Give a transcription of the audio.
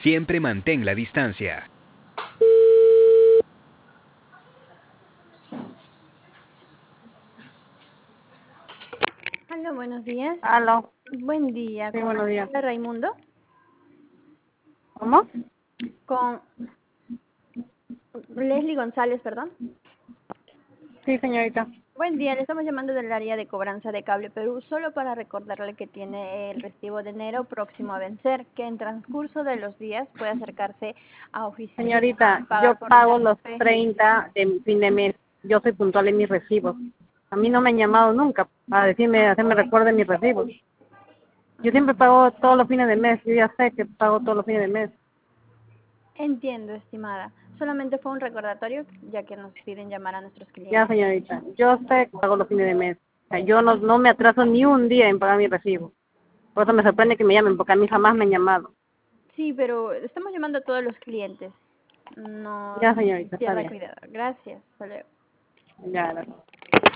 Siempre mantén la distancia. Hola, buenos días. Aló, Buen día, sí, con buenos días. Raimundo, ¿Cómo? con Leslie González, perdón. Sí, señorita. Buen día, le estamos llamando del área de cobranza de Cable Perú, solo para recordarle que tiene el recibo de enero próximo a vencer, que en transcurso de los días puede acercarse a oficina Señorita, a yo pagar por pago los RP. 30 de fin de mes. Yo soy puntual en mis recibos. A mí no me han llamado nunca a decirme, hacerme recuerdo de mis recibos. Yo siempre pago todos los fines de mes. Yo ya sé que pago todos los fines de mes. Entiendo, estimada. Solamente fue un recordatorio, ya que nos piden llamar a nuestros Ya, clientes. señorita. Yo sé que pago los fines de mes. O sea, yo no me atraso ni un día en pagar mi recibo. Por eso me sorprende que me llamen, porque a mí jamás me han llamado. Sí, pero estamos llamando a todos los clientes. No Ya, señorita, está pierda bien. cuidado. Gracias. Hasta luego. Ya, gracias.